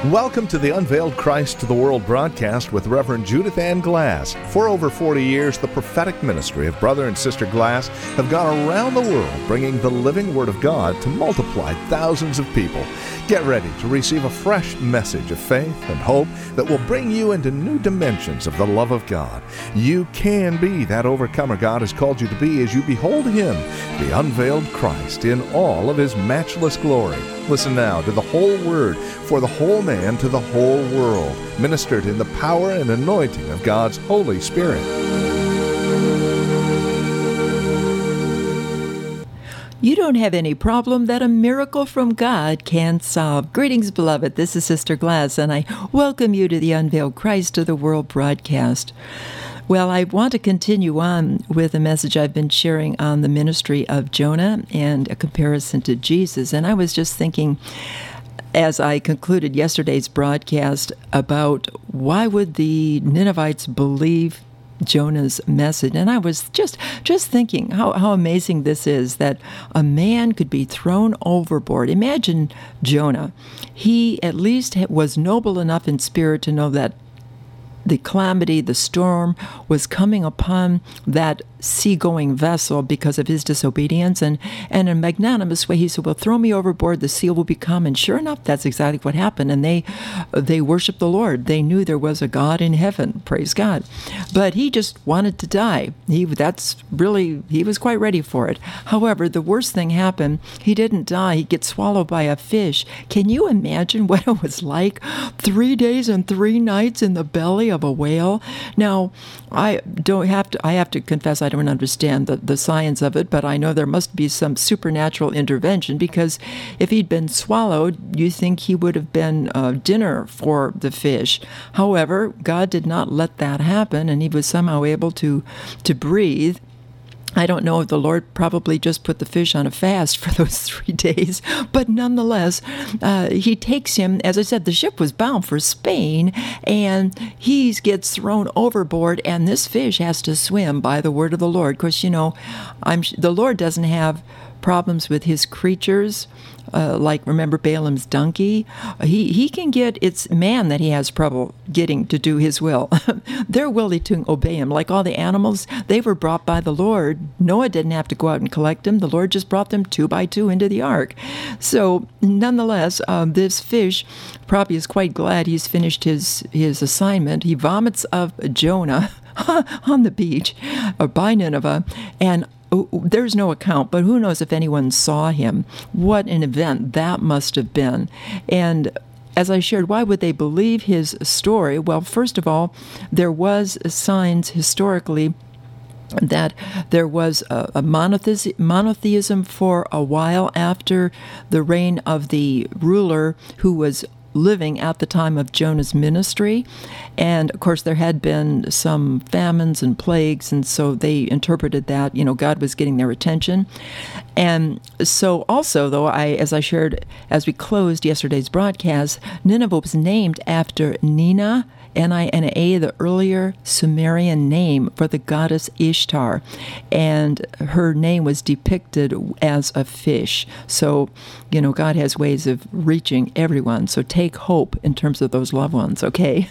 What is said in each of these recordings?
Welcome to the Unveiled Christ to the World broadcast with Reverend Judith Ann Glass. For over 40 years, the prophetic ministry of Brother and Sister Glass have gone around the world bringing the living Word of God to multiply thousands of people. Get ready to receive a fresh message of faith and hope that will bring you into new dimensions of the love of God. You can be that overcomer God has called you to be as you behold Him, the unveiled Christ, in all of His matchless glory. Listen now to the whole Word for the whole man to the whole world, ministered in the power and anointing of God's Holy Spirit. You don't have any problem that a miracle from God can solve. Greetings, beloved. This is Sister Glass, and I welcome you to the Unveiled Christ to the World broadcast. Well, I want to continue on with a message I've been sharing on the ministry of Jonah and a comparison to Jesus. And I was just thinking, as I concluded yesterday's broadcast, about why would the Ninevites believe Jonah's message. And I was just thinking how amazing this is, that a man could be thrown overboard. Imagine Jonah. He at least was noble enough in spirit to know that the calamity, the storm, was coming upon that seagoing vessel because of his disobedience. And in a magnanimous way, he said, well, throw me overboard, the seal will be calm. And sure enough, that's exactly what happened. And they worshiped the Lord. They knew there was a God in heaven, praise God. But he just wanted to die. He was quite ready for it. However, the worst thing happened. He didn't die. He gets swallowed by a fish. Can you imagine what it was like? 3 days and 3 nights in the belly of a whale. Now, I have to confess I don't understand the science of it, but I know there must be some supernatural intervention, because if he'd been swallowed, you think he would have been dinner for the fish. However, God did not let that happen, and he was somehow able to breathe. I don't know if the Lord probably just put the fish on a fast for those 3 days, but nonetheless, he takes him. As I said, the ship was bound for Spain, and he gets thrown overboard, and this fish has to swim by the word of the Lord. Of course, the Lord doesn't have problems with his creatures, like, remember Balaam's donkey? He can get, it's man that he has trouble getting to do his will. They're willing to obey him. Like all the animals, they were brought by the Lord. Noah didn't have to go out and collect them. The Lord just brought them 2 by 2 into the ark. So nonetheless, this fish probably is quite glad he's finished his assignment. He vomits up Jonah on the beach by Nineveh, and there's no account, but who knows if anyone saw him. What an event that must have been. And as I shared, why would they believe his story? Well, first of all, there was signs historically that there was a monotheism for a while after the reign of the ruler who was living at the time of Jonah's ministry. And of course there had been some famines and plagues, and so they interpreted that God was getting their attention. And so also, though, as I shared as we closed yesterday's broadcast, Nineveh was named after Nina, Nina, the earlier Sumerian name for the goddess Ishtar, and her name was depicted as a fish. So, God has ways of reaching everyone, so take hope in terms of those loved ones, okay?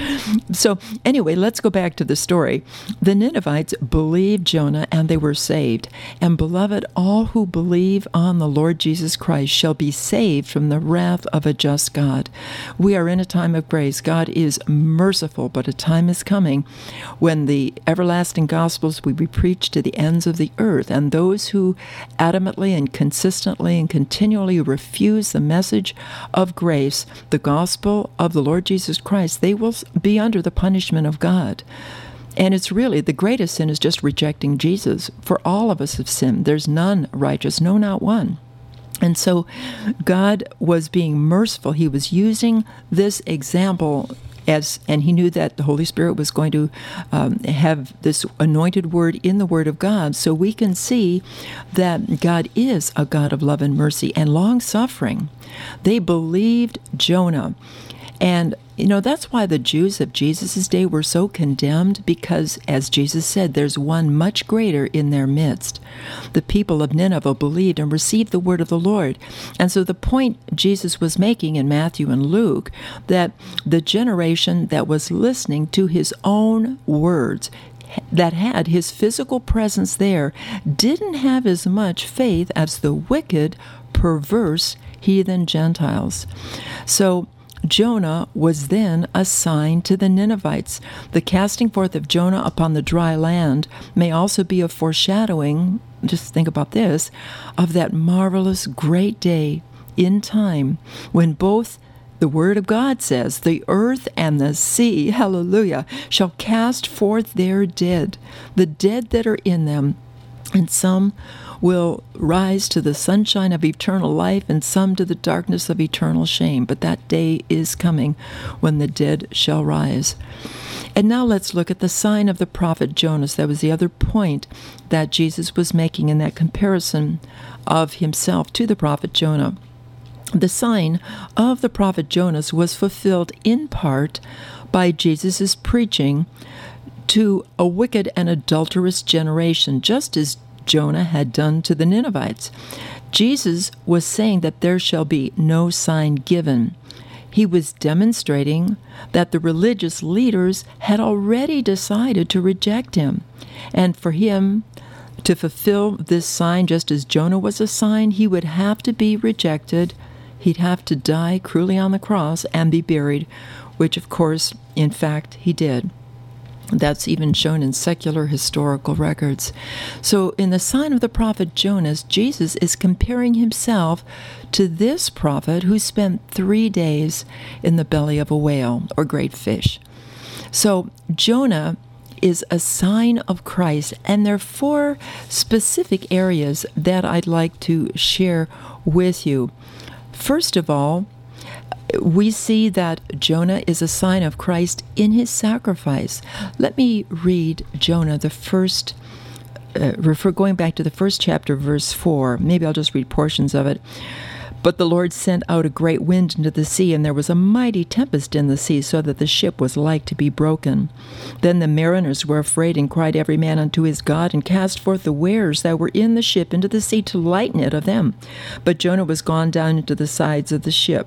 So, anyway, let's go back to the story. The Ninevites believed Jonah, and they were saved. And beloved, all who believe on the Lord Jesus Christ shall be saved from the wrath of a just God. We are in a time of grace. God is merciful, but a time is coming when the everlasting gospels will be preached to the ends of the earth, and those who adamantly and consistently and continually refuse the message of grace, the gospel of the Lord Jesus Christ, they will be under the punishment of God. And it's really, the greatest sin is just rejecting Jesus. For all of us have sinned. There's none righteous, no, not one. And so God was being merciful. He was using this example and he knew that the Holy Spirit was going to have this anointed word in the Word of God. So we can see that God is a God of love and mercy and long-suffering. They believed Jonah. And That's why the Jews of Jesus' day were so condemned, because, as Jesus said, there's one much greater in their midst. The people of Nineveh believed and received the word of the Lord. And so the point Jesus was making in Matthew and Luke, that the generation that was listening to his own words, that had his physical presence there, didn't have as much faith as the wicked, perverse, heathen Gentiles. So Jonah was then assigned to the Ninevites. The casting forth of Jonah upon the dry land may also be a foreshadowing, just think about this, of that marvelous great day in time when both the Word of God says, the earth and the sea, hallelujah, shall cast forth their dead, the dead that are in them, and some will rise to the sunshine of eternal life, and some to the darkness of eternal shame. But that day is coming when the dead shall rise. And now let's look at the sign of the prophet Jonas. That was the other point that Jesus was making in that comparison of himself to the prophet Jonah. The sign of the prophet Jonas was fulfilled in part by Jesus' preaching to a wicked and adulterous generation, just as Jonah had done to the Ninevites. Jesus was saying that there shall be no sign given. He was demonstrating that the religious leaders had already decided to reject him. And for him to fulfill this sign, just as Jonah was a sign, he would have to be rejected. He'd have to die cruelly on the cross and be buried, which, of course, in fact, he did. That's even shown in secular historical records. So in the sign of the prophet Jonas, Jesus is comparing himself to this prophet who spent 3 days in the belly of a whale or great fish. So Jonah is a sign of Christ, and there are 4 specific areas that I'd like to share with you. First of all, we see that Jonah is a sign of Christ in his sacrifice. Let me read Jonah, going back to the first chapter, verse 4. Maybe I'll just read portions of it. But the Lord sent out a great wind into the sea, and there was a mighty tempest in the sea, so that the ship was like to be broken. Then the mariners were afraid, and cried every man unto his God, and cast forth the wares that were in the ship into the sea to lighten it of them. But Jonah was gone down into the sides of the ship,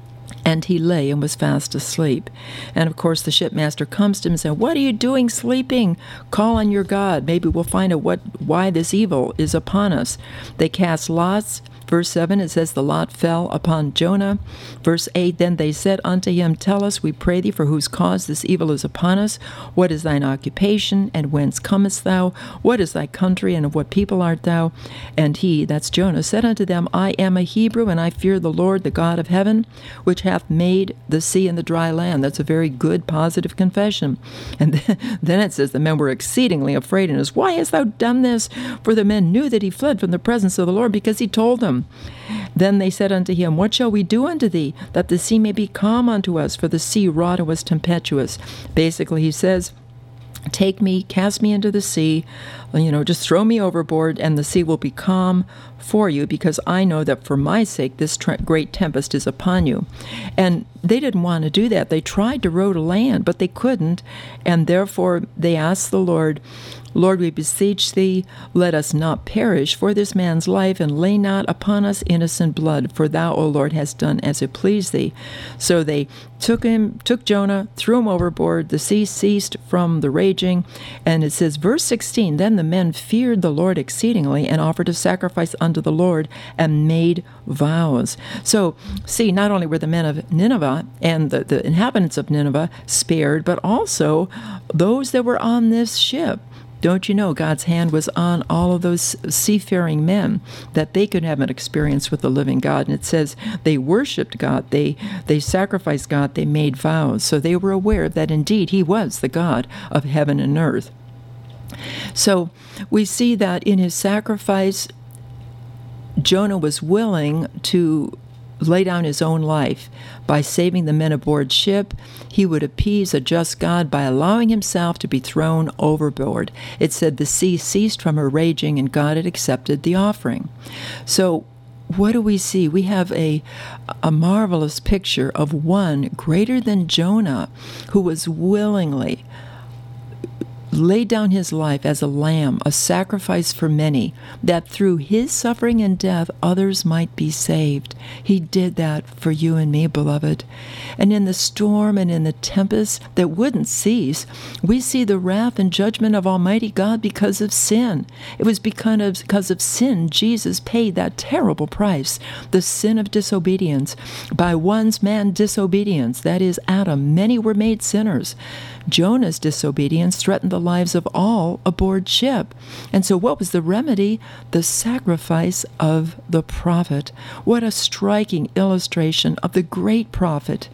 and he lay and was fast asleep. And of course the shipmaster comes to him and said, "What are you doing sleeping? Call on your God. Maybe we'll find out why this evil is upon us." They cast lots. Verse 7, it says, the lot fell upon Jonah. Verse 8, then they said unto him, Tell us, we pray thee, for whose cause this evil is upon us. What is thine occupation, and whence comest thou? What is thy country, and of what people art thou? And he, that's Jonah, said unto them, I am a Hebrew, and I fear the Lord, the God of heaven, which hath made the sea and the dry land. That's a very good, positive confession. And then it says, the men were exceedingly afraid, and asked, Why hast thou done this? For the men knew that he fled from the presence of the Lord, because he told them. Then they said unto him, What shall we do unto thee, that the sea may be calm unto us? For the sea wrought and was tempestuous. Basically, he says, take me, cast me into the sea, just throw me overboard, and the sea will be calm for you, because I know that for my sake this great tempest is upon you. And they didn't want to do that. They tried to row to land, but they couldn't, and therefore they asked the Lord, Lord, we beseech thee, let us not perish for this man's life, and lay not upon us innocent blood, for thou, O Lord, hast done as it pleased thee. So they took Jonah, threw him overboard, the sea ceased from the raging, and it says, verse 16, then the men feared the Lord exceedingly, and offered a sacrifice unto the Lord, and made vows. So, see, not only were the men of Nineveh and the inhabitants of Nineveh spared, but also those that were on this ship. Don't you know God's hand was on all of those seafaring men, that they could have an experience with the living God? And it says they worshiped God, they sacrificed God, they made vows. So they were aware that indeed he was the God of heaven and earth. So we see that in his sacrifice, Jonah was willing to lay down his own life. By saving the men aboard ship, he would appease a just God by allowing himself to be thrown overboard. It said the sea ceased from her raging, and God had accepted the offering. So what do we see? We have a marvelous picture of one greater than Jonah who was willingly laid down his life as a lamb, a sacrifice for many, that through his suffering and death others might be saved. He did that for you and me, beloved. And in the storm and in the tempest that wouldn't cease, we see the wrath and judgment of Almighty God because of sin. It was because of sin Jesus paid that terrible price, the sin of disobedience. By one man's disobedience, that is Adam, many were made sinners. Jonah's disobedience threatened the lives of all aboard ship. And so what was the remedy? The sacrifice of the prophet. What a striking illustration of the great prophet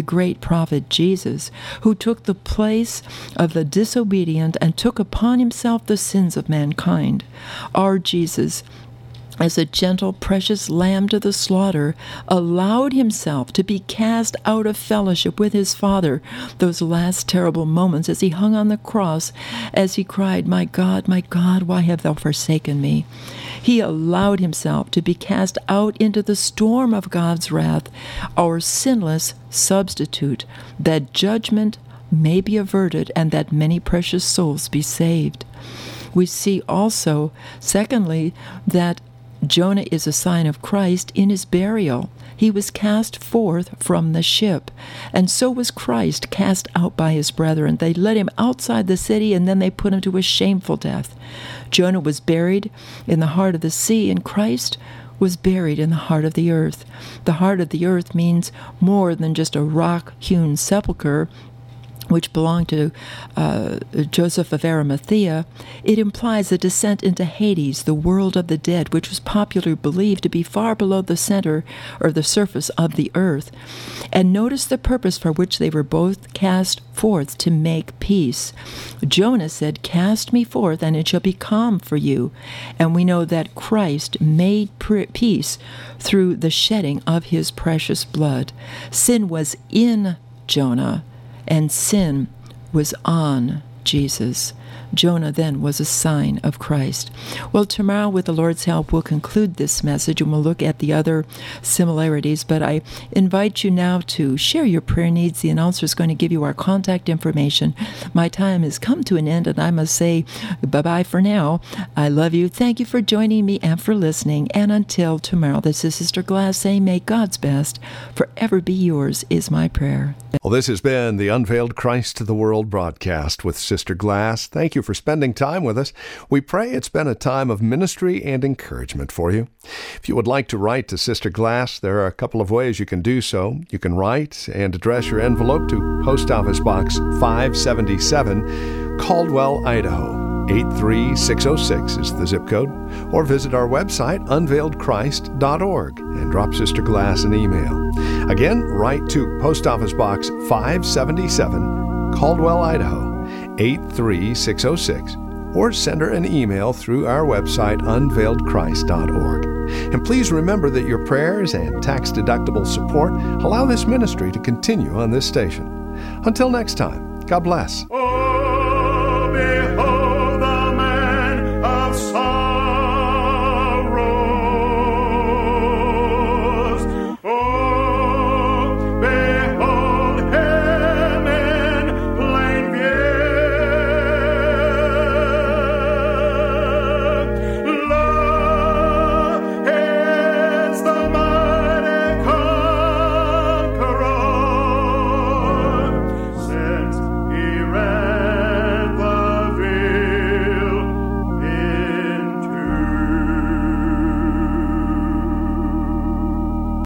Jesus, who took the place of the disobedient and took upon himself the sins of mankind. Our Jesus, as a gentle, precious lamb to the slaughter, allowed himself to be cast out of fellowship with his Father those last terrible moments as he hung on the cross, as he cried, my God, why have thou forsaken me?" He allowed himself to be cast out into the storm of God's wrath, our sinless substitute, that judgment may be averted and that many precious souls be saved. We see also, secondly, that Jonah is a sign of Christ in his burial. He was cast forth from the ship, and so was Christ cast out by his brethren. They led him outside the city, and then they put him to a shameful death. Jonah was buried in the heart of the sea, and Christ was buried in the heart of the earth. The heart of the earth means more than just a rock-hewn sepulcher, which belonged to Joseph of Arimathea. It implies a descent into Hades, the world of the dead, which was popularly believed to be far below the center or the surface of the earth. And notice the purpose for which they were both cast forth, to make peace. Jonah said, "Cast me forth, and it shall be calm for you." And we know that Christ made peace through the shedding of his precious blood. Sin was in Jonah, and sin was on Jesus. Jonah then was a sign of Christ. Well, tomorrow, with the Lord's help, we'll conclude this message and we'll look at the other similarities. But I invite you now to share your prayer needs. The announcer is going to give you our contact information. My time has come to an end, and I must say bye-bye for now. I love you. Thank you for joining me and for listening. And until tomorrow, this is Sister Glass saying, may God's best forever be yours, is my prayer. Well, this has been the Unveiled Christ to the World broadcast with Sister Glass. Thank you for spending time with us. We pray it's been a time of ministry and encouragement for you. If you would like to write to Sister Glass, there are a couple of ways you can do so. You can write and address your envelope to Post Office Box 577, Caldwell, Idaho. 83606 is the zip code, or visit our website, unveiledchrist.org, and drop Sister Glass an email. Again, write to Post Office Box 577, Caldwell, Idaho, 83606, or send her an email through our website, unveiledchrist.org. And please remember that your prayers and tax-deductible support allow this ministry to continue on this station. Until next time, God bless.